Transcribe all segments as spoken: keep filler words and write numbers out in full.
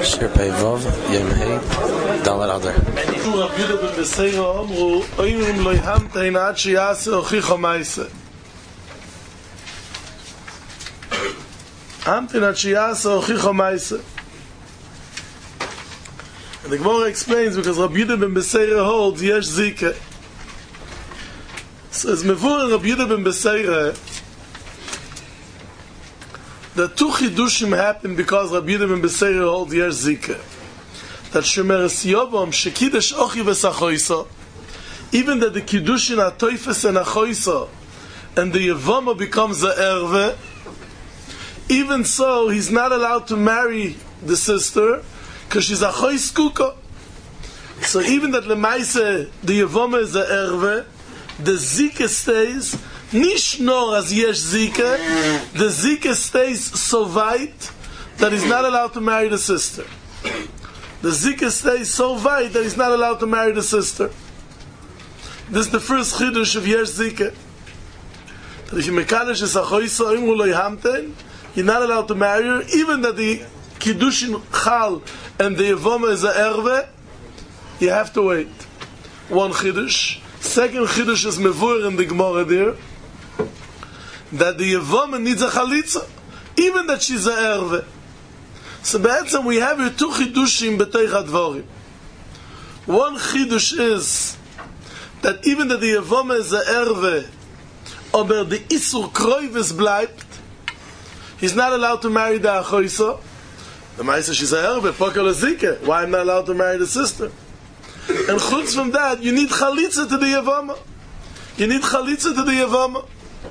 Shir Pei Vov, Yom Hey, Dalar Adar. Rabbi Yehuda ben Beseira amru, oimrim lo yhamtein ad sheyase ochicha ma'aseh. Hamtein ad sheyase ochicha ma'aseh. And the Gemara explains because Rabbi Yehuda ben Beseira holds yesh zikah. So as mevur Rabbi Yehuda ben Beseira, the two chidushim happen because Rabbi Yehuda ben Beseira holds yesh zikah. That Shemeres Yovam shekidesh ochi v'sachoisa, even that the kiddushin atoifes and achoisa, and the Yevama becomes the erve, even so he's not allowed to marry the sister because she's a chois kuka. So even that lemaise the Yevama is the erve, the zika stays nish nor as yesh zika, the zika stays so weit that he's not allowed to marry the sister. The zika stays so wide that he's not allowed to marry the sister. This is the first chidush of yesh zika. That if you mekadesh es achoisa imru lo yhamten, you're not allowed to marry her, even that the kiddushin chal and the yevama is a erve, you have to wait. One chidush. Second chidush is mevur in the Gemara there, that the yevama needs a chalitza, even that she's a erve. So b'etzem we have here two chidushim b'teich hadvarim. One chidush is that even that the Yevama is a erve, aber the isur kroives bleibt, he's not allowed to marry the achoisa. The ma'isa she's a erve, pokal zike. Why am I not allowed to marry the sister? And chutz from that, you need chalitza to the Yevama. You need chalitza to the Yevama.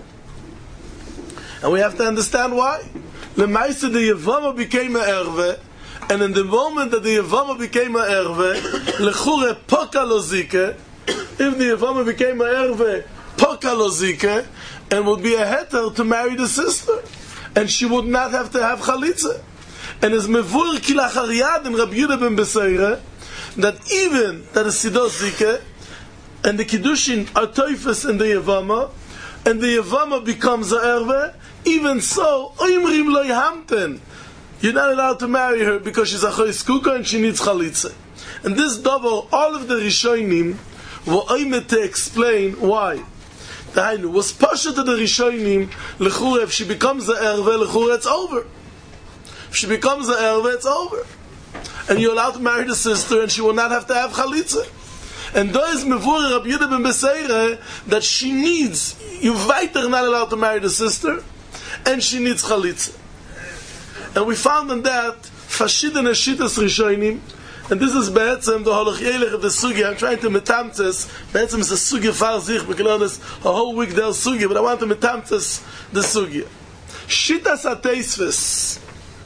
And we have to understand why. Lemaisa the Yevama became a erve, and in the moment that the Yevama became a erve, lechure poka lo zike, if the Yevama became a erve, poka lo zike, and would be a heter to marry the sister, and she would not have to have chalitza. And as mevur kilachar yad in Rabbi Yehuda ben Beseira, that even that is sidos zike, and the kiddushin are toifes in the Yevama, and the Yevama becomes a erve, even so, oimrim lo yhamten, you're not allowed to marry her because she's a chois kuka and she needs chalitza. And this double, all of the Rishonim were oimed to explain why. Dainu was pasha to the Rishonim, lechura, if she becomes a erve, lechura, it's over. If she becomes a erve, it's over. And you're allowed to marry the sister and she will not have to have chalitza. And there is mevur Rabbi Yehuda ben Beseira that she needs, you weiter not allowed to marry the sister, and she needs chalitza. And we found in that Fashidene Shitas Rishonim, and this is be'etzem the holoch yelech of the sugi. I'm trying to metamtes, be'etzem is a sugi far zich, we can learn this a whole week there sugi, but I want to metamtes the sugi. Shitas HaTeisves,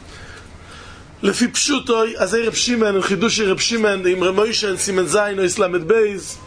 Lefi Pshutoi, Azei Reb Shimon, and Chidushi Reb Shimon, the Imre Moshe, and Simen Zayin, or Islamet Beis,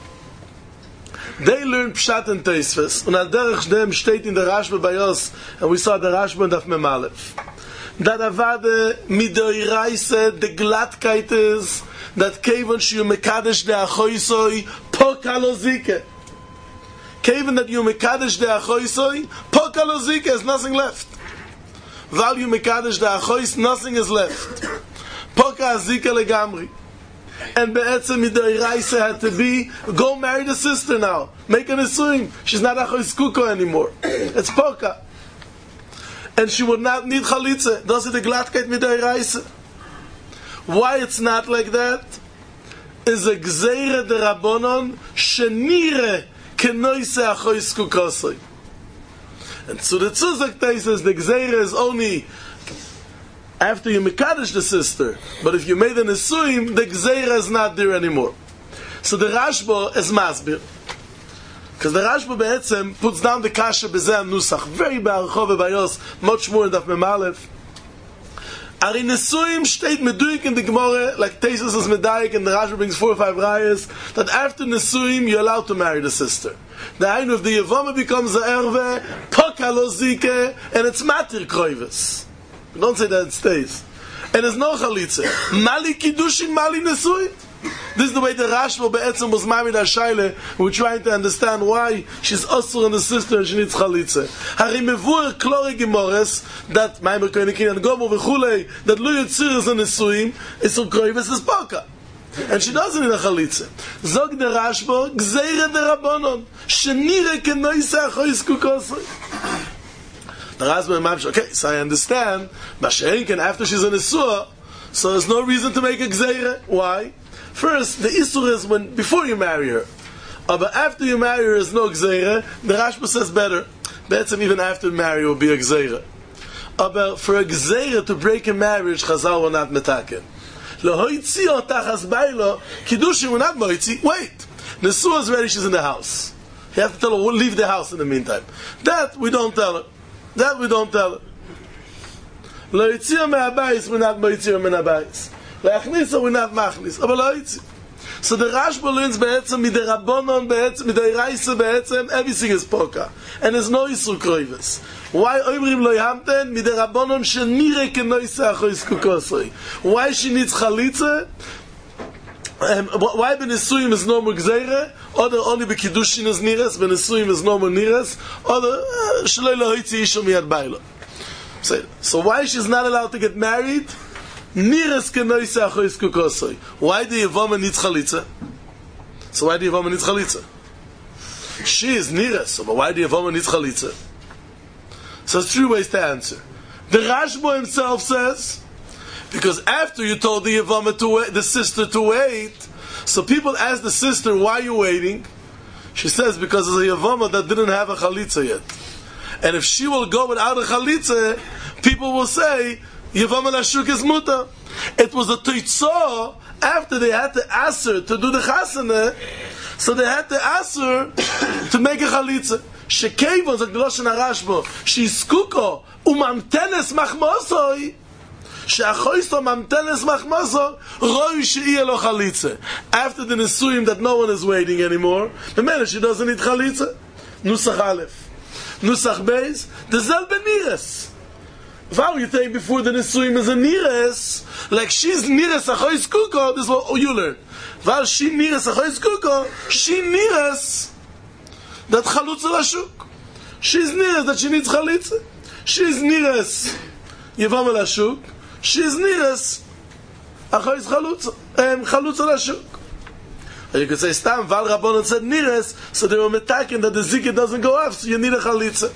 they learn Pshat and Teisves, and al derech dem steht in der Rashba Bayos, and we saw the Rashba and Daf Mem Aleph, that avade midoiraise the glattkeit is that kevon shiu mekadesh de achoisoi pokalozike, kevon that you mekadesh de achoisoi pokalozike, is nothing left. While you mekadesh de achois, nothing is left. Pokalozike legamri. And be'etzem midoiraise had to be, go marry the sister now, make an isuim. She's not achois kuko anymore. It's poka. And she would not need chalitza. Does it the glattkeit midoiraise? Why it's not like that? Is a gzeire de rabbonon shenire kenoise achois kukosoi. And so the tzuzak says the gzeire is only after you mekadesh the sister, but if you made an isuim, the gzeira is not there anymore. So the Rashba is masbir, because the Rashba be'etzem puts down the kasha b'zeh nusach very ba'archov v'bayos, much more in Daf Mem Aleph. Ari nesuim steht meduik in the Gemara, like Tesis is medayik, and the Rashba brings four or five rayas, that after nesuim you're allowed to marry the sister. The ainu of the Yevama becomes a erve, pokalozike, and it's matir kroives. Don't say that it stays. And there's no chalitza. Mali kiddushin, mali nesuim. This is the way the Rashba be'etzem was Mami da Shaile. We're trying to understand why she's Osur and the sister and she needs Chalitze. Hari mevur klore gemores that Maimer Koinikin and Gomo v'chulei that Lu Yitzir is a Nesuim Isur Kroives is Poka. And she doesn't need a Chalitze. Zog the Rashba Gzeire de Rabbanon Shenire kenoise achois kukosoi. The Rashba Mamsh, okay, so I understand Mashenken after she's a Nesua, so there's no reason to make a Gzeire. Why? First, the Isur is when before you marry her. Uh, but after you marry her is no Gzeire. The Rashba says better. Better even after you marry will be a Gzeire. Uh, but for a Gzeire to break a marriage, Chazal will not metaken. Lohoitzi otachas bailo, Kiddushin will not moitzi. Wait, Nesua is ready, she's in the house. You have to tell her, we'll leave the house in the meantime. That we don't tell her. That we don't tell her. Lohoitzi me'abayis, we're not moitzi or me'abayis. Le'achnisa, we're not machnis. Aber lohoitzi. So the Rashba learns be'etzem, mit der Rabbonon be'etzem, mit der Reise be'etzem, everything is poka. And there's no Isur Kroives. Why Oimrim lo yamten, mit der Rabbonon shenire kenoise achois kukosoi. Why she needs Chalitze? Um, why Benesuim is no more Gzeire? Or only Bekiddushin is Nires, Benesuim is no more Nires, or Shaloi lohoitzi isho miyad bailo. So why she's not allowed to get married? Nires kenoise achois kukosoi. Why the Yevama needs Chalitze? So why the Yevama needs Chalitze? She is Nires, but why the Yevama needs Chalitze? So there's three ways to answer. The Rashba himself says, because after you told the Yevama to wait, the sister to wait, so people ask the sister, why are you waiting? She says, because there's a Yevama that didn't have a Chalitza yet. And if she will go without a Chalitza, people will say, Yevama Lashuk is muta. It was a Toitzah after they had to ask her to do the Chasana, so they had to ask her to make a Chalitza. Shekevon, sagt the Lashon HaRashba, she's kuko, umamtenes machmosoi, she'achoisto mamtenes machmosoi, roi she'iyeh lo chalitze. After the Nesuim that no one is waiting anymore, the man, she doesn't need chalitze. Nusach Aleph. Nusach Beis, the zel benires. Wow, you think before the Nesuim is a nires, like she's nires achois kuko, this is what you learn. Wow, she nires achois kuko, she nires that chalutza lashuk. She's nires that she needs chalitza. She's nires Yevama lashuk. She's nires achois chalutza. Um, chalutza lashuk. Or you could say, Stam, Val Rabbanon said nires, so they were metaking that the zikah doesn't go off, so you need a chalitza.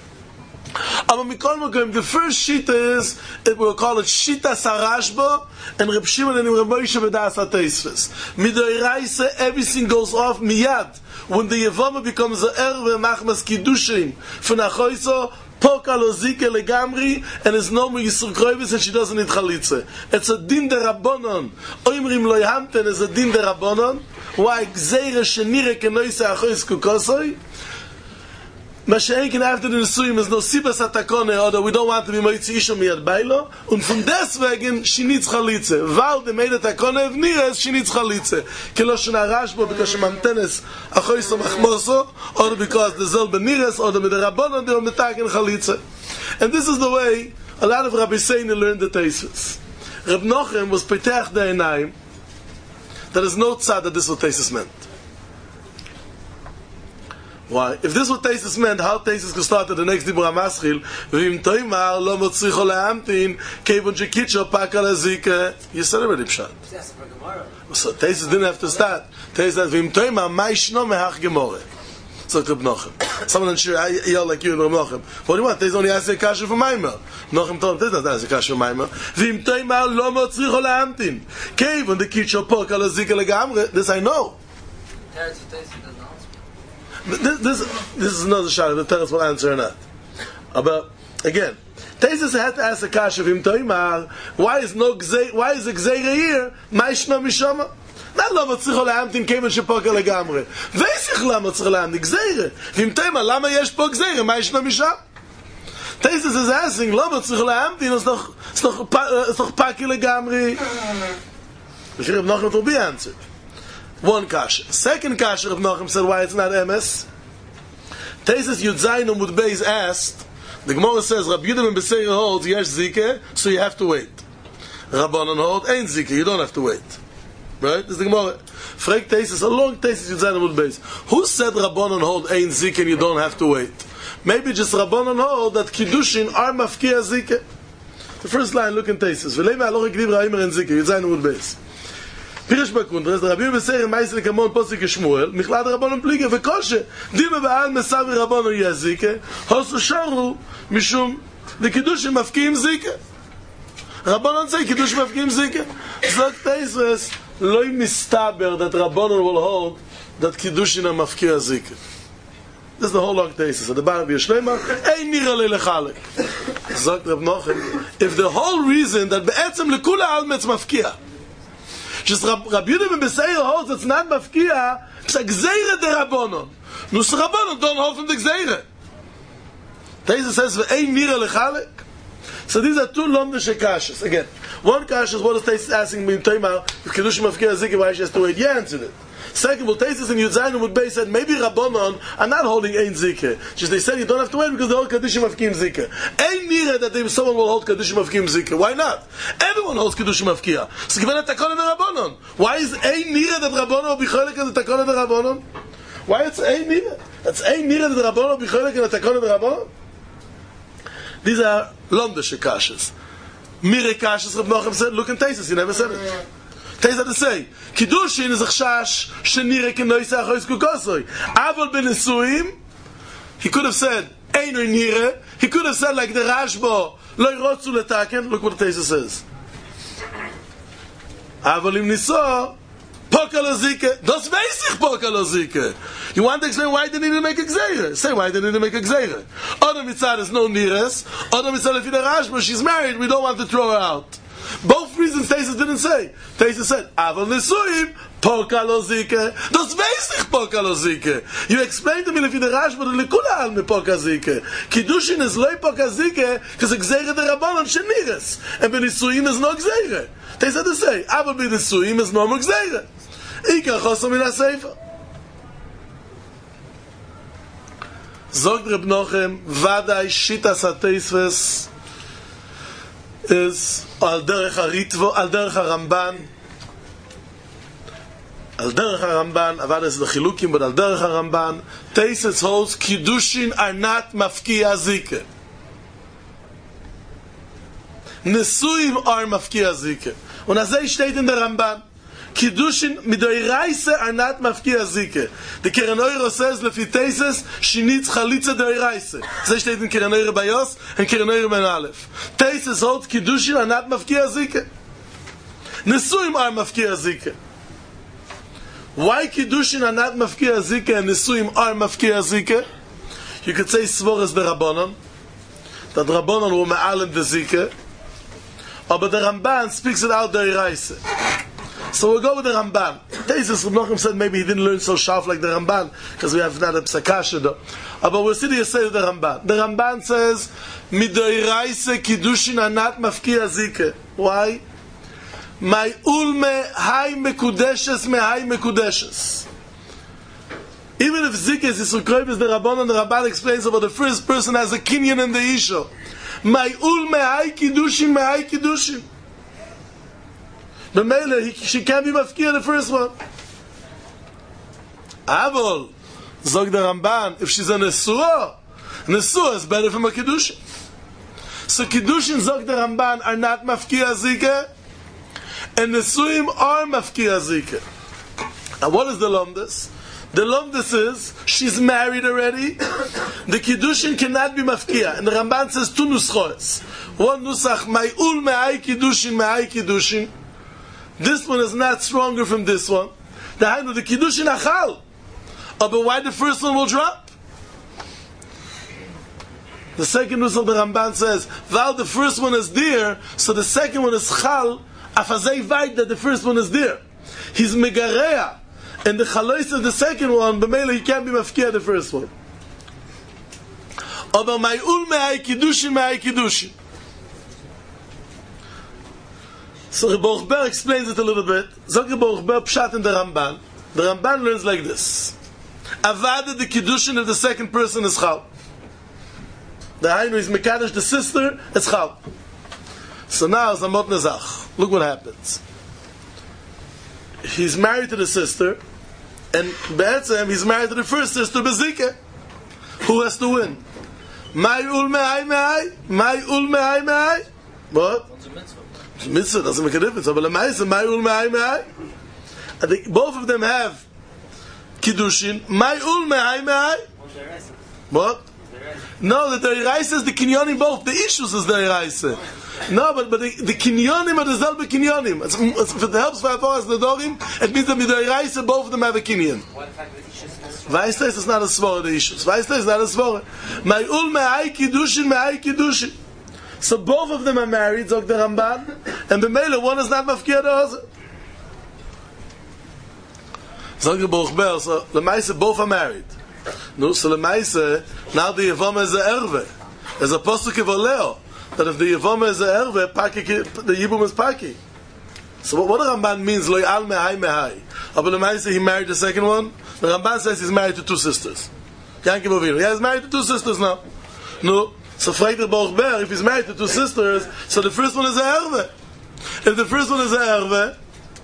The first shita is, it will call it shita sarashba, and Reb Shimon and Reb Moshe v'das ha-teisves. Midoiraisa, everything goes off miyad. When the Yevama becomes a erve machmas kiddushin for nachoiso, poka lo zike legamri, and there's no more Yisur Kroives, and she doesn't need chalitze. It's a din de Rabbonon. Oimrim lo yhamten is a din de Rabbonon. Why gzeire shenire kenoise achois kukosoi? Mashenken after the Nesuim is no sibas atakone, or we don't want to be moitzi isho miyad bailo, and from deswegen she needs chalitze. Val de made atakone of nires, she needs chalitze. Keloshon HaRashba, because she mantenes achoiso machmoso, or because the zel benires, or the midrabanon, they are metaken chalitze. And this is the way a lot of Rabbi Seini learned the Teisves. Reb Nochem was petach the enaim. There is no tzad that this was Teisves meant. Why? If this was Teisves meant, how Teisves could start at the next Dibur HaMaschil, V'im toimar lo motzricho le'amtin, kevon shekitcho paka lezike. You said already, Pshat. So Teisves didn't have to start. Teisves said, V'im toimar ma ishno mehach gemore. So Reb Nochem. Someone I'm sure I yell like you and Reb Nochem. What do you want? Teisves only asked a kasha for Maimer. Nochem told him, Teisves not asked a kasha for Maimer. V'im toimar lo motzricho le'amtin, kevon dekitcho paka lezike legamre. This I know. This, this, this is another shot. The Teretz will answer or not. But again, Teisves had to ask the kasha of him toimar. Why is no gzei? Why is the gzeira here? Ma'ishno mishama. Not lama tzricho le'amtin kevon shepoka legamre. Veisich lama tzricho le'amtin gzeira. V'im toimar lama yesh po gzeira ma'ishno misham. Teisves is asking lama tzricho le'amtin. It's noch it's noch it's noch paki legamre. The Reb Nochem will be answered. One kasha. Second kasha of Nochem said why it's not M S. Teisves Yud Zayin Amud Beis asked, the Gemara says, Rabbi Yehuda ben Beseir holds, yesh zikeh, so you have to wait. Rabbanon hold, ain't zikeh, you don't have to wait. Right? This is the Gemara. Frag Tesis, a long Tesis you said on base. Who said Rabbanon hold ein Zika and you don't have to wait? Maybe just Rabbanon hold that Kiddushin are mafkia Zika. The first line, look in Tesis. V'lei me'aloch ekdiv ra'imer en Zika. You said on base. Pirish Bakundres, the Rabbi Beseir Meisel Kamon Posik Shmuel, Michlad Rabbanon Pliga v'kolshe Dima ba'al mesavi Rabbanon yeh Zika Hosu sharu mishum the Kiddushin mafkiim Zika. Rabbanon say Kiddush mafkiim Zika. Zok Tesis Loi mistaber that Rabbanon will hold that Kiddushin are mafkia Zika. This is the whole long thesis. At the bottom of Yeshleima, Ein nira le lechalek. Zok Reb Nochem, if the whole reason that be'etzem lekula almetz mafkia, just Rabbi Yehuda ben Beseir holds it's not mafkia, it's a gzeire de Rabbanon. Nus Rabbanon don't hold from the gzeire. Thesis says, Ein nira lechalek. So these are two lomdische kashas. Again, one kasha is what is Tesis asking me in Teimah, if Kiddush mafkia Zika, why she has to wait? Yeah, answered it. Second, well, Tesis and Yudzayin would be said, maybe Rabbanon are not holding Ein Zika. Just they said you don't have to wait because they hold Kiddush mafkiim Zika. Ein nira that they, someone will hold Kiddush mafkiim Zika. Why not? Everyone holds Kiddush mafkia. So given a takon of Rabbanon. Why is Ein nira that Rabbanon will be cholik in the takon of the Rabbanon? Why it's Ein nira? That's Ein nira that Rabbanon will be cholik in the takon of the Rabbanon? These are lomdische kashas. Mire kashas, Reb Nochem said, look in Tesis, he never said it. Tesis had to say, Kiddushin is a chash, shenire kenoisa achois kukosoi. Aval benesuim, he could have said, Eino nire, he could have said like the Rashbo, Loi rotzu letaken, look what the Tesis says. Aval im niso, Pokalo Zike, das weiß ich Pokalo Zike. You want to explain why they need to make a gzeire? Say why they need to make a gzeire. Other mitzvah is no nires. Other mitzvah if you're Rashba, she's married, we don't want to throw her out. Both reasons Tesis didn't say. Tesis said, Aval Nisuim, Pokalo Zike. Das weiß ich Pokalo Zike. You explained to me if you're Rashba, the Likula al me Poka Zike. Kiddushin is loy Poka Zike, because a gzeire de Rabbanon shenires. And Benisuim is no gzeire. Tesis had to say, Aval Benisuim is no more gzeire. Ika chosom in ha-seifa. Zog Reb Nochem, Vadai Shitas ha-teisves is al derech ha-ritvo, al derech ha-ramban, al derech ha-ramban, avad is the chilukim, but al derech ha-ramban, Teisves holds, Kiddushin are not mafkia zike. Nesuim are mafkia zike. Und azay steht in der Ramban, Kiddushin midoiraise are not mafkia zike. The Keren Oiro says lefi Tesis shinitz chalitza doiraise. Zeh steht in Keren Oiro Bayos and Keren Oiro Ben Aleph. Tesis holds Kiddushin are not mafkia zike. Nesuim are mafkia zike. Why Kiddushin are not mafkia zike and Nesuim are mafkia zike? You could say Svoras de Rabbanon, that Rabbanon were ma'alim de zike, but the Ramban speaks it out doiraise. So we'll go with the Ramban. Tesis Reb Nochem said maybe he didn't learn so sharp like the Ramban because we have not a psakasha though. Uh, but we'll see the Yisrael of the Ramban. The Ramban says Midoiraise Kiddushin are not mafkia zike. Why? My ulme hay mekudeshes me hay mekudeshes. Even if zike is Yisrael is the Rabban, the Ramban explains about the first person has a kinyan in the isha. My ulme hay Kiddushin me hay Kiddushin. The Mele, she can't be mafkia the first one. Avol, zog the Ramban, if she's a Nesua, Nesua is better from a Kiddushin. So Kiddushin, zog the Ramban, are not mafkia zike, and Nesuim are mafkia zike. Now what is the Lomdus? The Lomdus is, she's married already, the Kiddushin cannot be mafkia, and the Ramban says two nuschoes. One nusach, ma'ul me'ai Kiddushin, me'ai Kiddushin. This one is not stronger from this one. The Hainu, the Kiddushin achal. Oh, but why the first one will drop? The second nus of the Ramban says, while the first one is there, so the second one is chal, afazei vayt that the first one is there. He's megareya. And the chalois of the second one, b'meila, he can't be mafkia the first one. Oh, but ma'ul me'ai Kiddushin, me'ai Kiddushin. So Rebbe Ochber explains it a little bit. Zog Rebbe Ochber pshat in the Ramban. The Ramban learns like this. Avada the Kiddushin of the second person is chal. The Hainu is Mekadosh the sister, it's chal. So now Zamot Nezach. Look what happens. he's married to the sister, and Be'etzem, he's married to the first sister, Bezike. Who has to win? Mai ul me'ai me'ai? Mai ul me'ai me'ai? What? It's a mitzvah, doesn't make a difference. But Lamaisa, Mai ul me'ai me'ai? I think both of them have Kiddushin. Mai ul me'ai me'ai? What? No, the Deiraisa is the Kinyonim both. The issues is the Deiraisa. No, but, but the, the Kinyonim are the Zelbe Kinyonim. It's, it's, if it helps for Aforas Nedorim, it means that the Deiraisa, both of them have a Kinyon. Weistes is not a svara, the issues. Weistes is not a svara. Ma'ul me'ai kiddushin, me'ai kiddushin. So both of them are married, zog the Ramban, and b'meila one is not mafkia the other. Zog the Baruch Ber, so Lemaise both are married. No, so Lemaise, now the Yevama is a erve. There's a posuk of Oleo, that if the Yevama is a erve, the Yibum is paki. So what, what the Ramban means, lo yal me'ai me'ai. But Lemaise, he married the second one. The Ramban says he's married to two sisters. Yankiv Ovinu. Yeah, he's married to two sisters now. No. So fragt the Baruch Ber, if he's married to two sisters, so the first one is a erve. If the first one is a erve,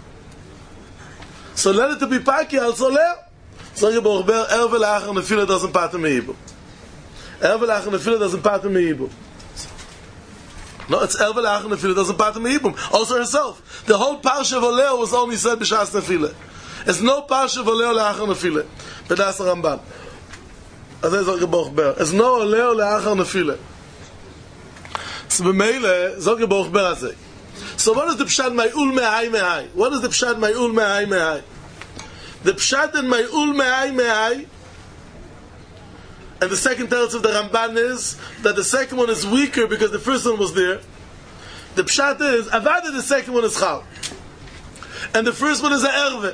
so let it to be paki also leo. So the Baruch Ber, erve lachar nefila doesn't pater meibu. Erve lachar nefila doesn't pater meibu. No, it's erve lachar nefila doesn't pater meibu. Also herself. The whole parsha of Oleo was only said b'shas nefila. There's no parsha of Oleo le'achar nefila. But that's the Ramban. As I say, Baruch Ber. There's no Oleo le'achar nefila. So b'meile, Zog Baruch Ber azay. So what is the pshat ma'ul me'ai me'ai? What is the pshat ma'ul me'ai me'ai? The pshat in ma'ul me'ai me'ai, and the second teretz of the Ramban is that the second one is weaker because the first one was there. The pshat is, avada the second one is chal. And the first one is a erve.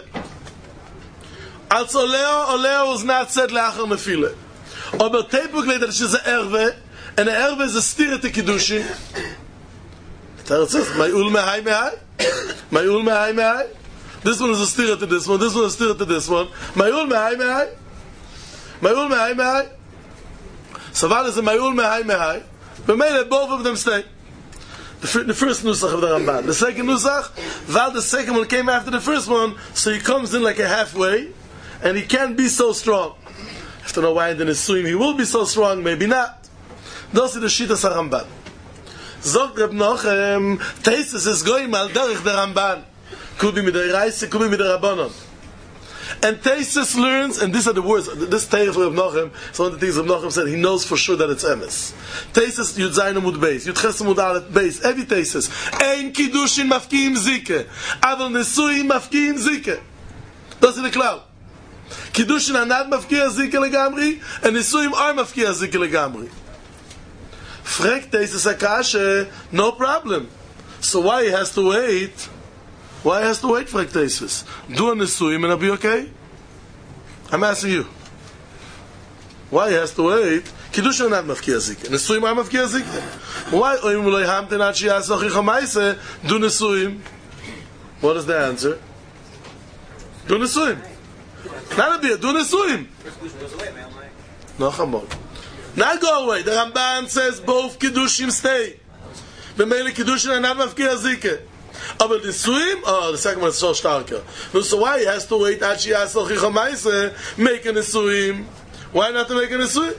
Also Oleo, Oleo was not said le'achar nefila. Aber teipuk that she's a erve, and a erve is a stira to kiddushin. Teretz says, ma'ul me'ai me'ai? Ma'ul me'ai me'ai? This one is a stira to this one, this one is a stira to this one. Ma'ul me'ai me'ai? Ma'ul me'ai me'ai? So what is a ma'ul me'ai me'ai? But maybe both of them stay. The, the first nusach of the Ramban. The second nusach, while the second one came after the first one, so he comes in like a halfway, and he can't be so strong. I have to know why in the Nisuim he will be so strong, maybe not. Those are the Shittas HaRamban. Zog Reb Nochem, Teisus is going al derech the Ramban. Could be with the Reise, could be with the Rabbanon. And Teisus learns, and these are the words, this Teir of Reb Nochem, so one of the things Reb Nochem said, he knows for sure that it's emes. Teisus, Yud Zayin Amud Beis, Yud Ches Amud Aleph Beis, every Teisus. Ein Kiddushin mafkiim zike, aval Nesuim mafkiim zike. Das ist the cloud. Kiddushin are not mafkiya zike legamri, and Nesuim are mafkiya zike legamri. Frek Teisus Akashe, no problem. So why he has to wait? Why he has to wait for Teisus? Do a Nesuim and it'll be okay? I'm asking you. Why he has to wait? Kiddushin are not mafkiya zike. Nesuim are mafkiya zike. Why oim lo yhamten ad sheyas ochicha ma'aseh do Nesuim? What is the answer? Do Nesuim. Not a beer, do Nesuim. No, chamor. Not go away. The Ramban says both Kiddushim stay. The male Kiddushin are not mafkiya zike. But the Nesuim, oh, the second one is so starker. So why he has to wait ad sheyas ochicha ma'aseh make a Nesuim? Why not to make a Nesuim?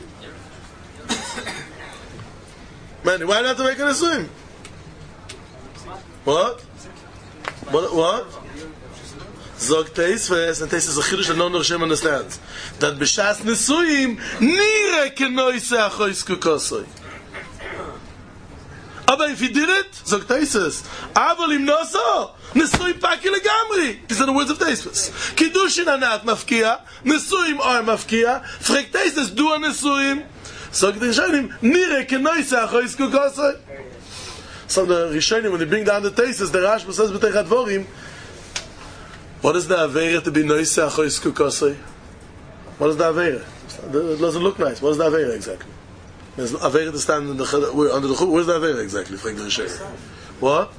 Man, why not to make a Nesuim? What? What? What? Zog Teisves, and Teisves is a chidush that no Hashem understands. That b'shas Nesuim, nire kenoise achois kukosoi. But if he did it, Zog Teisves, aval im noso, Nesuim paki legamri. These are the words of Teisves. Kiddushin are not mafkiya, Nesuim are mafkiya, frek Teisves do a Nesuim, Zog Teisves, nire kenoise achois kukosoi. So the Rishonim, when they bring down the Teisves, the Rashba says b'tei Chadvorim, what is the Aveira to be noise achois kukosoi? What is the Aveira? It doesn't look nice. What is the Aveira exactly? There's Aveira to stand in the, under the chub. Where's the Aveira exactly? What?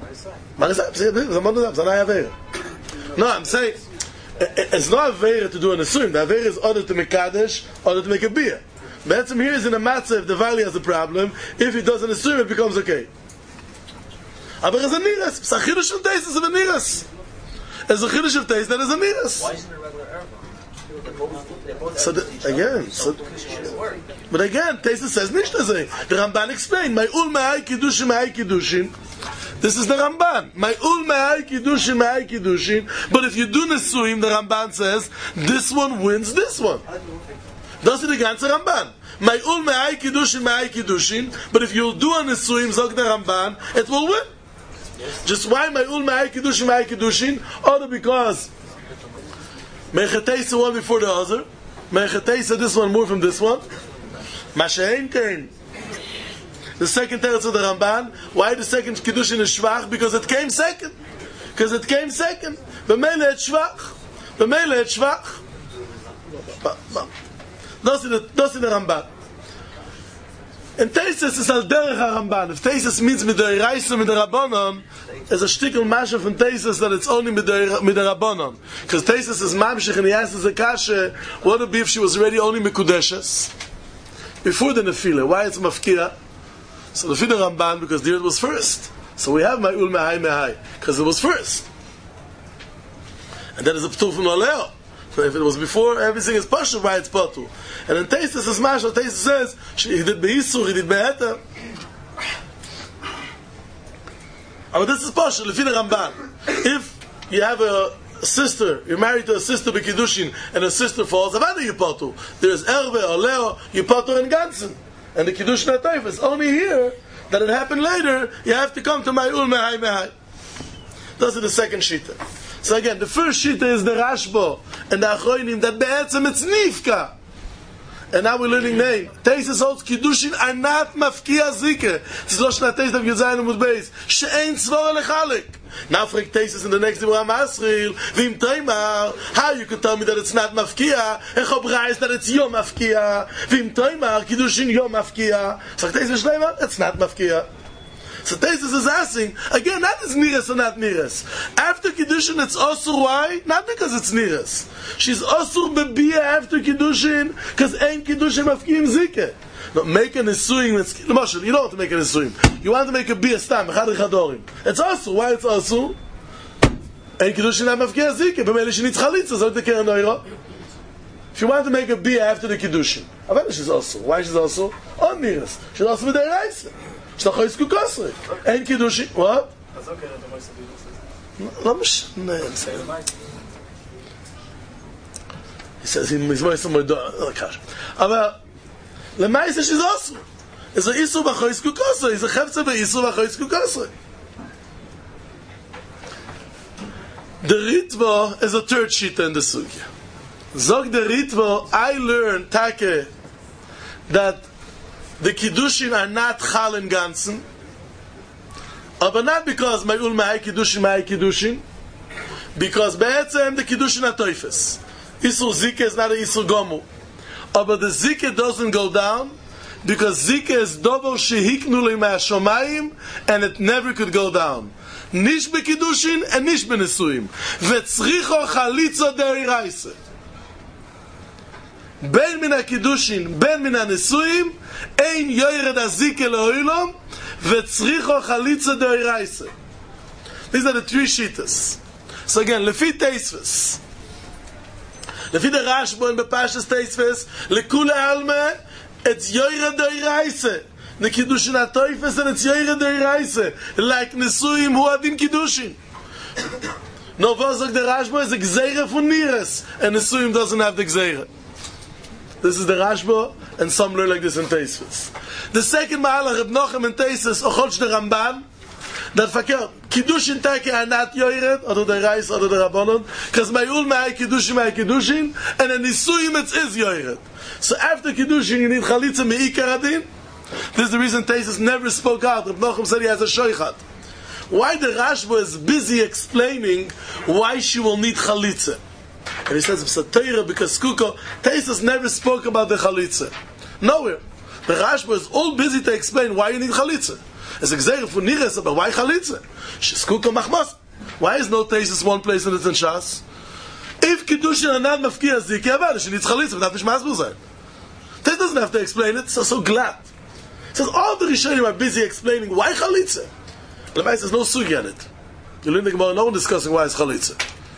No, I'm saying it's not Aveira to do an Nesuim. The Aveira is order to make Kaddish, order to make a beer. But here is in a matzah, if the valley has a problem, if he does an Nesuim, it becomes okay. Aber es ist ein Niras. Es ist ein Chidush von Teisus of a Niras. There's a Chiddush of Teis that is a Niras. Why isn't it a regular erva? They're both, they're both So the, again, so, but again, Teis says nicht as a. The Ramban explained, my ul me'ai kiddushin me'ai kiddushin. This is the Ramban. My ul me'ai kiddushin me'ai kiddushin. But if you do Nesuim, the Ramban says, this one wins this one. Das ist die ganze Ramban. My ul me'ai kiddushin me'ai kiddushin. But if you'll do a Nesuim, zog the Ramban, it will win. Just why my ul me'ai kiddushin me'ai kiddushin? Other because Mechateisa one before the other. Mechateisa this one more from this one. Mashain came. The second teretz of the Ramban. Why the second kiddushin is shvach? Because it came second. Because it came second. B'meile et shvach. B'meile et shvach. Das is the das is the Ramban. And Teisus is al derech HaRamban. If Teisus means mit der Reise mit der Rabbanon, there's a shtickle masha from Teisus that it's only mit der mit der Rabbanon. Because Teisus is mamshich and he asks the kasha, what would be if she was already only mekudeshes before the nefila? Why it's mafkia? So the Fida Ramban, because there it was first. So we have ma'ul mehai mehai because it was first. And that is a ptur from Oleo. So if it was before, everything is pashur, why it's patu. And in Teisus is masha, Teisus says, he did be'isur, he did be'eter. But this is pashur, Lefina Ramban. If you have a sister, you're married to a sister b'kiddushin, and a sister falls, avada you patu. There is erve, oleo, you patu in ganzen. And the kiddushin atayf is only here, that it happened later, you have to come to ma'ul mehai mehai. Those are the second shita. So again, the first shita is the Rashba and the Achroinim that be'etzem it's nifka. And now we're learning name. Teisus holds kiddushin are not mafkia zike. This is Loshna Teis of Yuzayin Amud Beis. She'ein tzvora lechalik. Now for Teisus in the next Dibra Masril, Vim Toimar, how you could tell me that it's not mafkia? Echob Rais that it's yom mafkia. Vim Toimar, kiddushin yom mafkia. So Teisus Shleimer, it's not mafkia. So Teisus is asking, again, not is Niras or not Niras. After Kiddushin, it's Osur, why? Not because it's Niras. She's Osur Bebia after Kiddushin, because ain't Kiddushin Mafkim Zike. No, make a Nisuim, you don't want to make a Nisuim. You want to make a Bia Stam, Echad Echadorim. It's Osur, why it's Osur? Ain't Kiddushin Mafkim Zike, Bemele she needs Chalitza, so the Keren Oiro. If you want to make a Bia after the Kiddushin, Avada she's Osur. Why she's Osur? On Niras. She's Osur with the Reise. Shlochos kukosre. Ein kiddushin. What? לא משנה. He says in his voice somewhere. אבל למעשה שזה אסור. זה איסור בחויס קוקוסre. זה חפצה באיסור בחויס קוקosre. The Ritva is a third shita in the sugya. Zog the Ritva, I learned take that the kiddushin are not chal in ganzen, but not because my ul ma'ai kiddushin ma'ai kiddushin, because be'etzem the kiddushin are toifes. Isur zike is not a isur gomu, but the zike doesn't go down because zike is dovo shehiknu le ma'ashomayim, and it never could go down. Nish bekiddushin and nish benesuim. Vetzricho chalitza deiraise. Ben min ha-kiddushin, ben min ha-nesuim, ein yoyred azike le'oilom, vetzricho chalitza deiraise. These are the three shitas. So again, lefi teisves, lefi the Rashba and bepashas teisves, lekule alme, it's yoyred deiraise. The kiddushin ha-toifes and it's yoyred deiraise. Like nesuim hu adim kiddushin. No, vozok the Rashba is a gzeire von Niras, and nesuim doesn't have the gzeire. This is the Rashba, and some learn like this in Teisves. The second Mahalach Reb Nochem in Teisves, Ochotch the Ramban, that fakir, Kiddushin Take are not Yoyred, or the Reis, or the Rabbanon, because my ul ma'ai Kiddushin ma'ai Kiddushin, and a Nisuyim it is Yoyred. So after Kiddushin, you need Chalitza me'ikar adin. This is the reason Teisves never spoke out. Reb Nochem said he has a Shoichat. Why the Rashba is busy explaining why she will need Chalitza. And he says, Psatira, because Kuko, Teisus never spoke about the Chalitza. Nowhere. The Rashba is all busy to explain why you need Chalitza. It's exeir for Niras, but why Chalitza? She's Kuko Machmas. Why is no Teisus one place and it's in Shas? If Kiddushin are not Mafkia Zikya, she needs Chalitza, but not Mishmas Buzay. Teisus doesn't have to explain it, so so glad. He says, all the Rishonim are busy explaining why Chalitza. The Gemara says, no sugi on it. You learn the Gemara, no one discussing why it's Chalitza.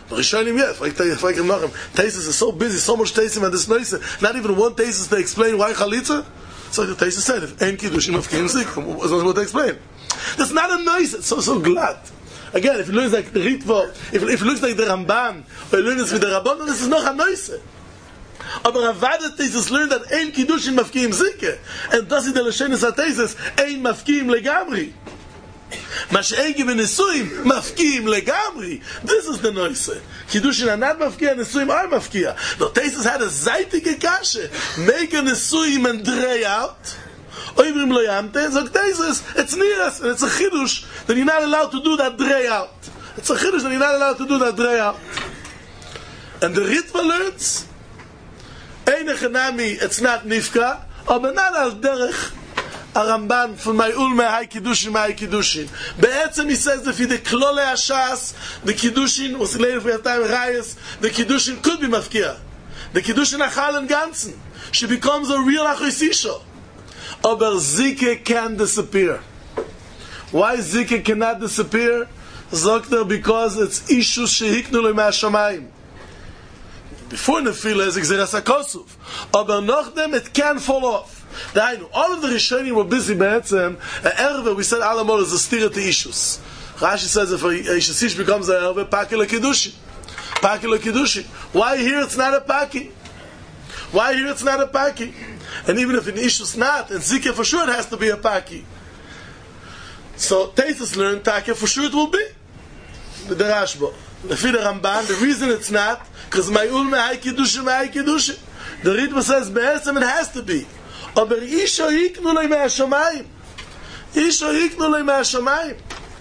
Rishonim, yeah, if I if I can know him, Taisus is so busy, so much Taisus and this noise, not even one Taisus to explain why Chalitza. So the Taisus said, if Ein Kiddushin of Kim Zik, what's what to explain? That's not a noise, it's so, so glad. Again, if it looks like the Ritva, if, if it looks like the Ramban, or it looks with the Rabban, this is not a noise. Aber Ravada Taisus learned that Ein Kiddushin Mafkim Zike, and das is the Lashenis HaTaisus, Ein Mafkim Legamri. Mash'egi v'nesuim mafkiim legamri. This is the noise. Kiddushin are not mafkia, nesuim are mafkia. The Taisus had a zaytige kashe. Make a nesuim and dray out. Oivrim lo yamte. Zog Taisus, it's niras, and it's a chidush that you're not allowed to do that dray out. It's a chidush that you're not allowed to do that dray out. And the Ritva learns, Eine Chanami, it's not nifka, aber not al derech Aramban from my ulme high kiddushin, my kiddushin. Be'etzem he says that if the klole hashas, the kiddushin was later for a time rayas, the kiddushin could be mafkia. The kiddushin achal and ganzen. She becomes a real achisisho. Aber zike can disappear. Why zike cannot disappear? Zokter, because it's ishus shehiknu le ma'ashamayim. Before nefila is exeras hakosuf. Aber noch dem it can fall off. Dainu, all of the Rishonim were busy be'etzem. Erve, we said Alamol is a stira to Ishus. Rashi says if a Ishus becomes a Erve, Paki leKiddushin. Paki leKiddushin. Why here it's not a Paki? Why here it's not a Paki? And even if in Ishus not, in Zikah for sure it has to be a Paki. So Taisus learned Taka for sure it will be. The Rashba. The Fida Ramban, the reason it's not, because my ulme hai Kiddushin, my Kiddushin. The Ritva says be'etzem it has to be. Aber isho yiknu lei me'ashamayim. Isho yiknu lei me'ashamayim.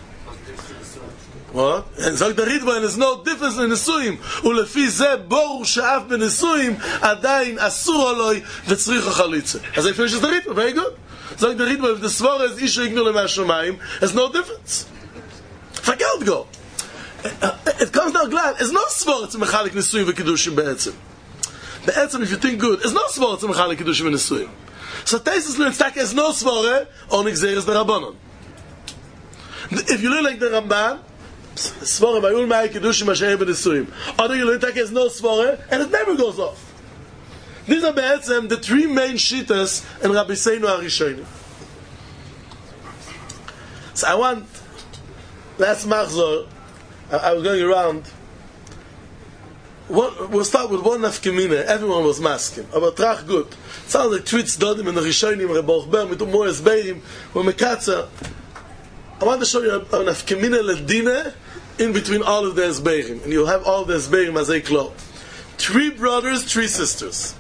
What? And sagt der Ritva, and there's no difference in Nesuim. Ulefi zeh boru she'af b'Nesuim, adayin asur oloi v'tzricha chalitza. As I finish the Ritva, very good. Sagt der Ritva, if the svara is isho yiknu lei me'ashamayim, there's no difference. Forget go. It comes down glad. There's no svara to mechalik Nesuim v'Kiddushin be'etzem. Be'etzem, if you think good, there's no svara to mechalik Kiddushin v'Nesuim. So Taisus learns that there's no svara on Xeris the Rabbanon. If you learn like the Ramban, svara by ulmai Kiddushin masher b'Nesuim, or you learn that there's no svara and it never goes off. These are be'etzem the three main shittas in Rabbi Seinu HaRishonim. So I want last machzor. I, I was going around. One, we'll start with one nafkemina. Everyone was masking. Aber trach good. Sounds like tweets dodim in the Rishonim, Reb Ber, mit more esbeirim, with mekatza. I want to show you a, a nafkemina ledina in between all of the esbeirim, and you'll have all the esbeirim as a klo. Three brothers, three sisters.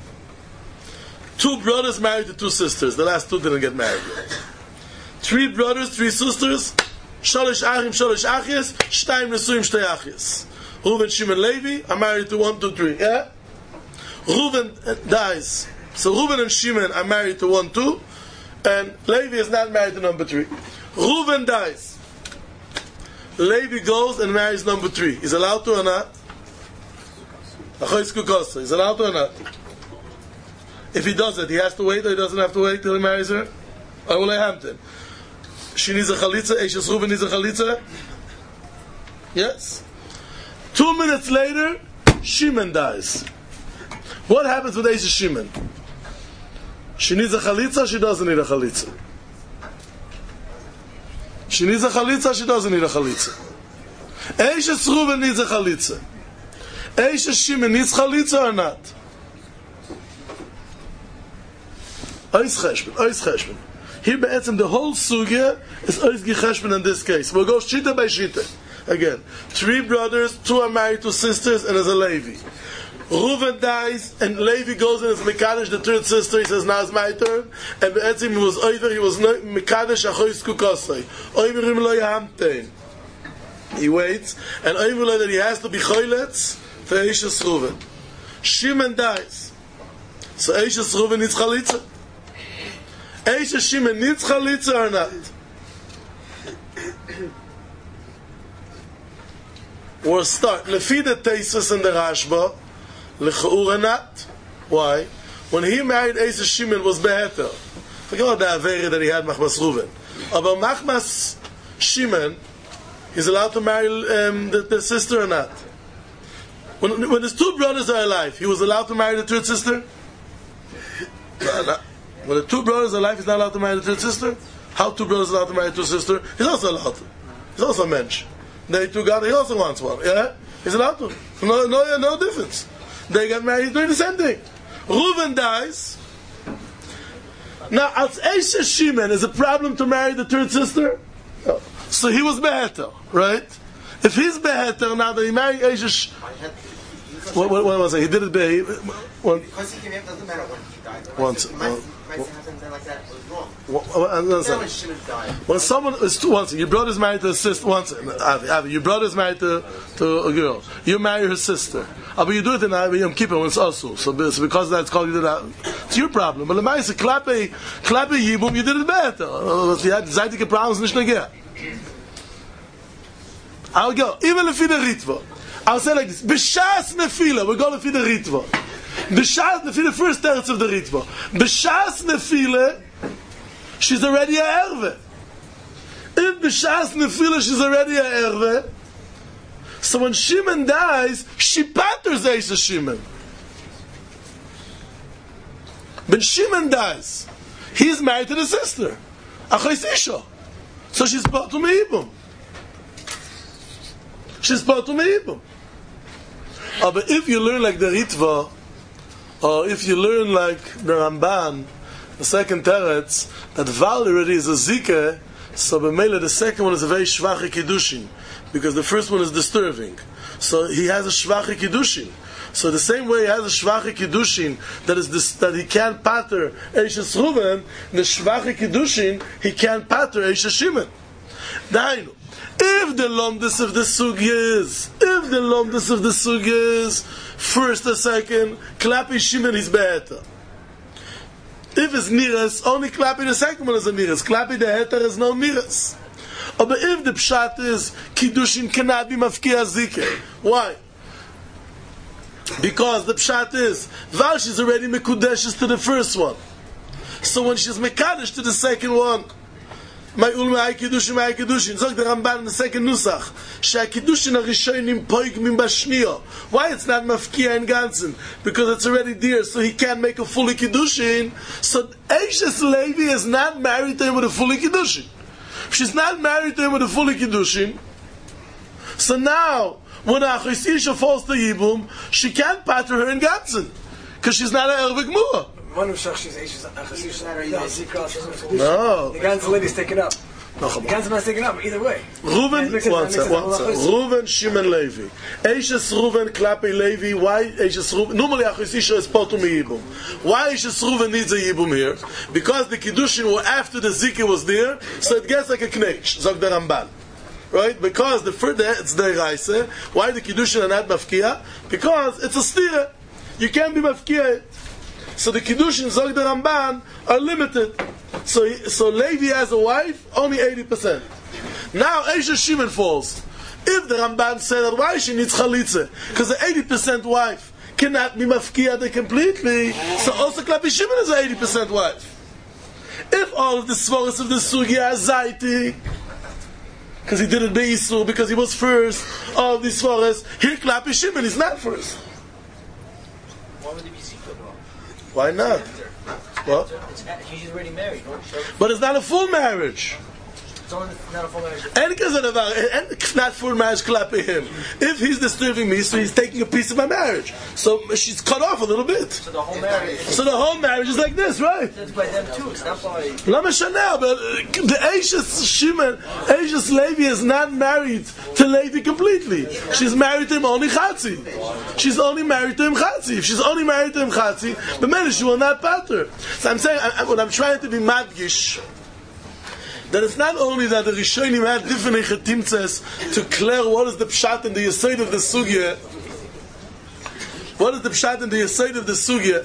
Two brothers married to two sisters. The last two didn't get married yet. Three brothers, three sisters. Shalosh achim, shalosh achies. Shtayim nesuim, shtay achies. Reuven, Shimon, Levi are married to one, two, three. Yeah? Reuven dies. So Reuven and Shimon are married to one, two, and Levi is not married to number three. Reuven dies. Levi goes and marries number three. He's allowed to or not? He's allowed to or not? If he does it, he has to wait, or he doesn't have to wait till he marries her? Or will I Hampton? She needs a chalitza. Eishes Reuven needs a chalitza. Yes. Two minutes later, Shimon dies. What happens with Eishes Shimon? She needs a chalitza, she doesn't need a chalitza. She needs a chalitza, she doesn't need a chalitza. Eishes Reuven needs a chalitza. Eishes Shimon needs chalitza or not? Ois cheshbon, ois cheshbon. Here, be'etzem, the whole sugya is ois cheshbon in this case. We'll go shita by shita. Again, three brothers, two are married to sisters, and there's a Levi. Reuven dies, and Levi goes and is Mekadesh, the third sister. He says, now it's my turn. And be'etzim, he was either, he was Mekadesh achois kukosai. Oimerim lo yahamtein. He waits, and Oimerim that he has to be choyletz for Eishes Reuven. Shimon dies. So Eishes Reuven needs chalitza. Eishes Shimon needs chalitza or not? We'll start. Lefi the Taisus and the Rashba, L'cha'ura not. Why? When he married Eishes Shimon was beheter. Forget about the Averi that he had Machmas Reuven. But Machmas Shimon, he's allowed to marry um, the, the sister or not? When, when his two brothers are alive, he was allowed to marry the third sister? When the two brothers are alive, he's not allowed to marry the third sister? How two brothers are allowed to marry two sisters? He's also allowed to. He's also a mensch. They two got, he also wants one. Yeah? He's allowed to. No, no, no difference. They got married, he's doing the same thing. Reuven dies. Now, als Eshe Shimon is a problem to marry the third sister? No. So he was beheter, right? If he's beheter, now that he married Eshe Sh... What, what, what was it? He did it be... One, because he came in, doesn't matter when he died. Once. It might, might have something like that was wrong. One, one, When Shimon died. when someone is two, once, your brother's married to a sister, once, Avi, Avi, your brother's married to, to a girl. You marry her sister. Uh, but you do it in Avi Yom Kippur when it's also. So, so because of that, it's called you did that. It's your problem. But the man is a klappe, klappe yibum, you did it better. You had zeitige problems nicht again. I'll go. Even if you the Ritva. I'll say like this. B'shas nefila. We're going to feed the Ritva. B'shas nefila, the first teretz of the Ritva. B'shas nefila, she's already a erve. If b'shas nefila, she's already a erve, so when Shimon dies, she paters Eshe Shimon. When Shimon dies, he's married to the sister. Achos Isha. So she's part to Meibum. She's part to Meibum. Oh, but if you learn like the Ritva, or if you learn like the Ramban, the second teretz, that Val already is a Zike, so b'meila the second one is a very shvache kiddushin, because the first one is disturbing. So he has a shvache kiddushin. So the same way he has a shvache kiddushin that is this, that he can't pater Eshe Reuven, the shvache kiddushin he can't pater Eshe Shimon. Dainu. If the lomdus of the sugya is, if the lomdus of the sugya is, first or second, klapi Shimon is better. If it's niras, only klapi the second one is a niras. Klapi the heter is no niras. But if the pshat is, kiddushin cannot be mafkia zike. Why? Because the pshat is, Val she's already mekudeshes to the first one. So when she's mekadesh to the second one, my ulma ay kiddushin, my kiddushin. Zog the Ramban in the second nusach. Sha kiddushin arishonim poig min bashniyo. Why it's not mafkia in ganzen? Because it's already there, so he can't make a fully kiddushin. So Eshes Levi is not married to him with a fully kiddushin. If she's not married to him with a fully kiddushin, so now when Achos Isha falls to Yibum, she can't pater her in ganzen because she's not an ervik muah. One of she's Achos No. The ganze lady's taken up. No, the ganze man's taken up, either way. Reuven, one second, one second. Reuven, Shimon, Levi. Eshes Reuven, Klape, Levi. Why Eshes Reuven? Normally Achos Isha is part of Yibum. Why Eshes Reuven needs a Yibum here? Because the Kiddushin were after the Zikah was there, so it gets like a knetch, Zog the Ramban. Right? Because the further it's the Reise. Why the Kiddushin are not Mafkia? Because it's a stira. You can't be Mafkia. So the Kiddushin, Zog the Ramban, are limited. So, so Levi has a wife, only eighty percent. Now Eshe Shimon falls. If the Ramban said that, why she needs Chalitze? Because the eighty percent wife cannot be Mafkia completely, so also Klapi Shimon is an eighty percent wife. If all of the Svaras of the Sugya are Zaiti, because he did it Beisur, because he was first, all of these Svaras, here Klapi Shimon is not first. Why would it be Zika though? Why not? What? She's already married, no? But it's not a full marriage. It's only not a full marriage. And because of the and not full marriage clapping him. If he's disturbing me, so he's taking a piece of my marriage. So she's cut off a little bit. So the whole marriage. So the whole marriage is like this, right? That's by them too. It's not by. Lama Chanel, but the Eshes Shimon, Eshes Levi is not married to Levi completely. She's married to him only Chatzi. She's only married to him Chatzi. If she's only married to him Chatzi, but man, she will not pater. So I'm saying, I, when I'm trying to be madgish, that it's not only that the Rishonim had different chetimtzes to clear what is the pshat and the yesod of the sugya. What is the pshat and the yesod of the sugya?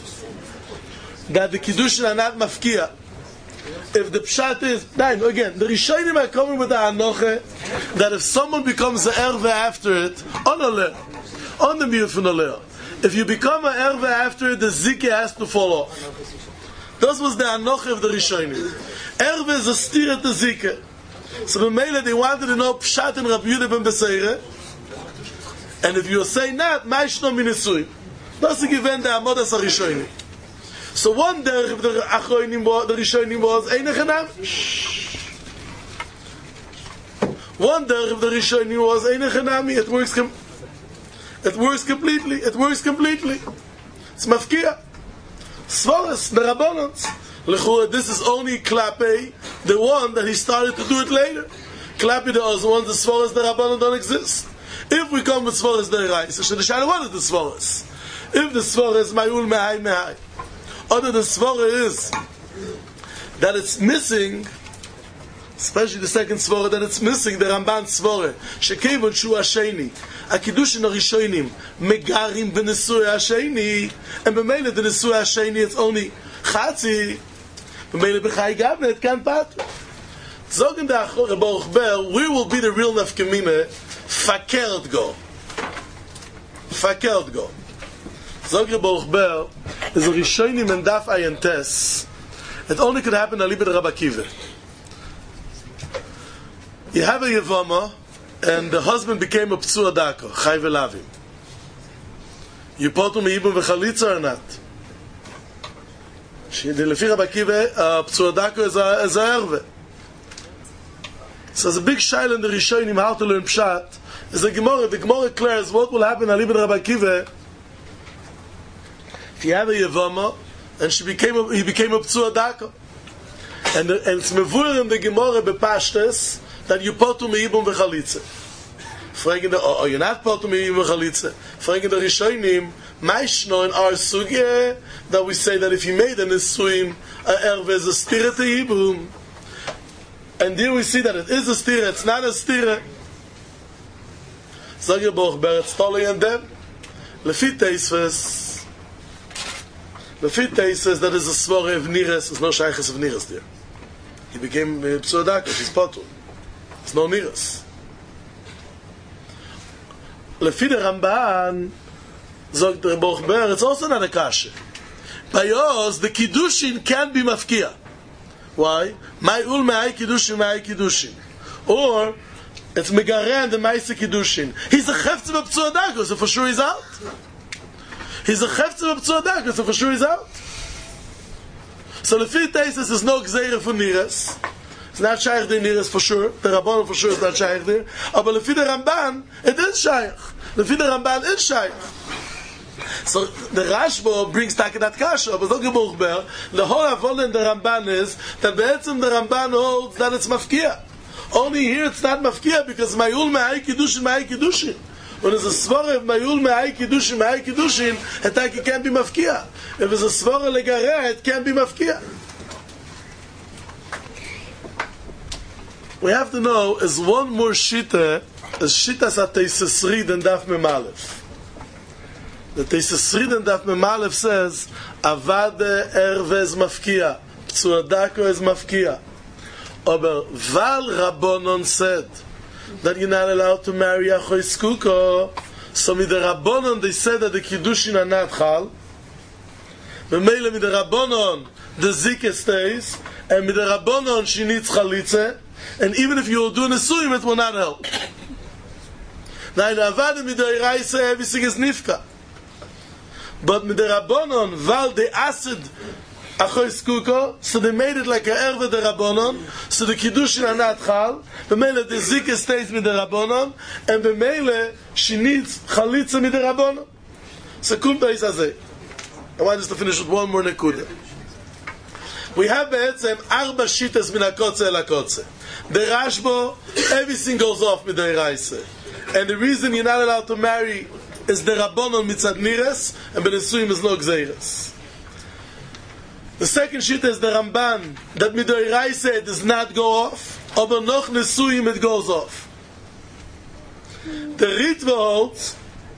That the kiddushin are not mafkia. If the pshat is, no, again, the Rishonim are coming with the anoche that if someone becomes an erve after it, on a on the miyut from the if you become an erve after it, the zikah has to fall off. This was the anoche of the Rishonim. Erve is a steer at the zikah. So the Mele, they wanted to know pshat and Rabbi Yehuda ben Beseire. And if you say not, Maishno Minisui. That's the given the Amodas Arishonim. So one derech of the Achroinim was, the Rishonim was, Eine Chanam. One derech of the Rishonim was, Eine Chanami. It works, com- it works completely. It works completely. It's Mafkia. Svaras, the Rabbanans. Lechura, this is only Klape, the one that he started to do it later. Klape, the other one, the Svaras, the Rabbanan don't exist. If we come with Svaras, the Rai, so should the Shana, what is the Svaras? If the Svaras, Mayul Mehai Mehai. Other than Svara is that it's missing, especially the second Svara, that it's missing the Ramban Svara. Shekevon Shu Hasheni, Akidushin Arishonim, Megarim B'Nesui Hasheni, and B'Meile the Nesui Hasheni, it's only Chatzi, B'Meile B'Chai Gavne, it can't pat. Zogen the Achor Baruch Ber, we will be the real Nafkamine, Fakert go. Fakert go. Zoger Baruch Ber is a Rishonim and Daf Ayin Tes. It only could happen in Alibid Rabbi Akiva. You have a Yevama, and the husband became a Ptsua Dako, Chai Velavim. You put him Ibn V'chalitza or not? The Lefi Rabbi Akiva, Ptsua Dako is a, is a Erve. So there's a big shail in the Rishonim how to learn Pshat. Is the Gemara, the Gemara declares what will happen in Alibid Rabbi Akiva. If you have a Yevama, and she became a, he became a Ptsua Dako. And, and it's Mevur in the Gemara Bepashtes that you put to me Ibn V'chalitza. Fragen the, oh, you're not put to me Ibn V'chalitza. Fragen the Rishonim, Maishno in our Sugye, that we say that if you made an Nisuim, a Erve is a Stira to Ibn. And here we see that it is a Stira, it's not a Stira. Zagir Baruch Ber, it's Tolei and them. Lefi Teisves, the fit says that is a svara of Nires, there's no shaykhs of Nires there. He became Ptsua Dako, he's potul. There's no Nires. Lefi the Ramban, Zog the Baruch Ber, it's also not a kasha. By yours, the Kiddushin can be mafkia. Why? Mai ul mei Kiddushin, mei Kiddushin. Or, it's Megaran, the Maisa Kiddushin. He's a chefetz of Ptsua Dako, so for sure he's out. He's a chefetz of Ptsua Dako, so for sure he's out. So the fifth thesis is no gzeira for Nires. It's not shaykh der Nires for sure. The Rabbanon for sure is not shaykh there. But the fifth Ramban, it is shaykh. The fifth Ramban is shaykh. So the Rashba brings Takedat Kasha, but Zog Baruch Ber, the whole avon in the Ramban is that be'etzim the Ramban holds that it's mafkia. Only here it's not mafkia because Mayul Me'ai Kiddushin, Me'ai Kiddushin. When it's a svara of Mayul Me'ai Kiddushin, Me'ai Kiddushin, it can't be mafkia. If it's a svara legarea, it can't be mafkia. We have to know is one more shita, is shita sa Teisesrid and Daf Memalef. The Teisesrid and Daf Memalef says, Avade erve is mafkia, Ptsua Dako is mafkia. Aber Val Rabbonon said that you're not allowed to marry a Choiskuko, so with the Rabbonon they said that the Kiddushin are not Chal. Memele with the Rabbonon the Zike stays, and with the Rabbonon she needs Chalitze, and even if you will do an Nesuyim it will not help. Now in Avad with the Iraisa everything is Nifka. But with the Rabbonon, Val the acid Achois Kuko, so they made it like a erve de Rabbonon, so the Kiddushin are not Chal, B'meile the Zika stays with the Rabbonon, and B'meile she needs Chalitza with the Rabbonon. So Kumpa is Azeh. I want us to finish with one more Nekuda. We have Be'etzem Arba Shitas min HaKotze el HaKotze. The Rashbo, everything goes off with the Iraise. And the reason you're not allowed to marry is the Rabbonon mitzad Nires, and B'Nesuyim is no Gzeiras. The second shita is the Ramban, that Midoiraise it does not go off, aber noch Nesuyim it goes off. The Ritva holds,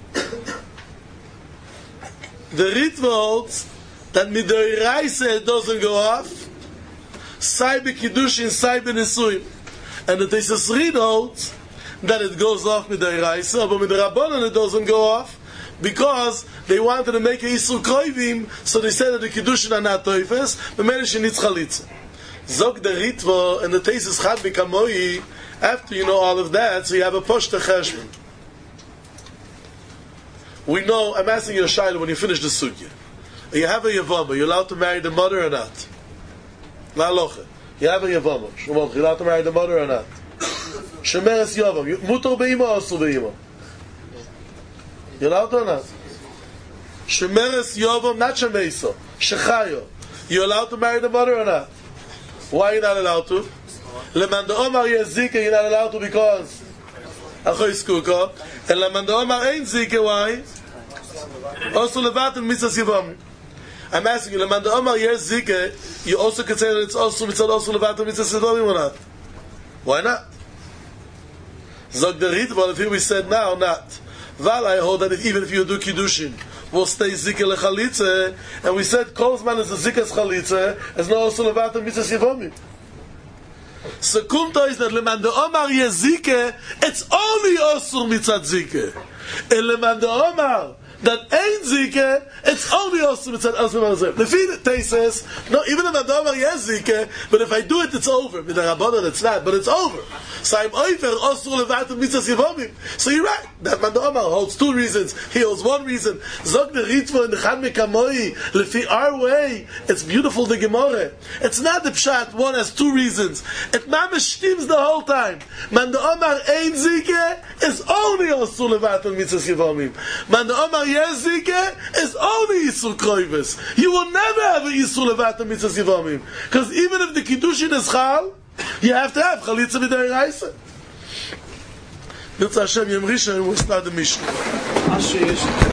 the Ritva holds, that Midoiraise it doesn't go off, Sai B'Kiddushin, Sai B'Nesuyim. And the Teisesrid holds, that it goes off Midoiraise, but with the Rabbanon it doesn't go off, because they wanted to make a Yisur Kroivim, so they said that the Kiddushin are not Toifes, but maybe she needs Chalitza. Zog the Ritva, and the taste is Chad B'Kamoi, after you know all of that, so you have a Poshta Cheshbon. We know, I'm asking you a shayla when you finish the sugya. You have a yavama, you're allowed to marry the mother or not? La locha. You have a yavama. Shemon, you're allowed to marry the mother or not? Shemeres yavam. Mutar be'ima or asul be'ima? You're allowed to or not? Shemeres yavam, not shemeisa. Shechayo. You're allowed to marry the mother or not? Why are you not allowed to? Lemanda Omar Yezika, you're not allowed to because Achoy Skuka. And Lemanda Omar ain't Zika, why? Also Levatim Mitzvah Yivam. I'm asking you, Lemanda Omar Yezika, you also consider it's also Mitzvah also Levatim Mitzvah Yivam or not? Why not? Zog the Ritval, if here we said now, not. Val, I hold that if, even if you do Kiddushin, will stay Zika Lechalitze, and we said Kozman is a Zika's Chalitze, as no also Levatim Mitzvah Yivam. So Kumta is that Leman de Omar Yezike, it's only Osur Mitzat Zike. And Leman de Omar, that ain't Zike, it's only Osur Mitzat Osur Mitzat Zike. The feed it says, no, even Leman de Omar Yezike, but if I do it, it's over. With the Rabbanon, it's not, but it's over. So I'm over Osur Levatim Mitzat Yivomim. So you're right. That Leman de Omar holds two reasons. He holds one reason. Zog the Ritva and the Chad Mekamoi, Lefi our way. It's beautiful, the Gemara. It's not the Pshat. One has two reasons. It mamish steams the whole time. Man de Omar ein Zike is only Osur Levatim Mitzat Yivomim. Man de Omar yes Zike is only Yisur Kroivis. You will never have a Yisur Levatim Mitzat Yivomim. Because even if the Kiddushin is Chal, you have to have Chalitza B'dei Raisa. Mirza Hashem Yom Rishon, we'll start the Mishnah.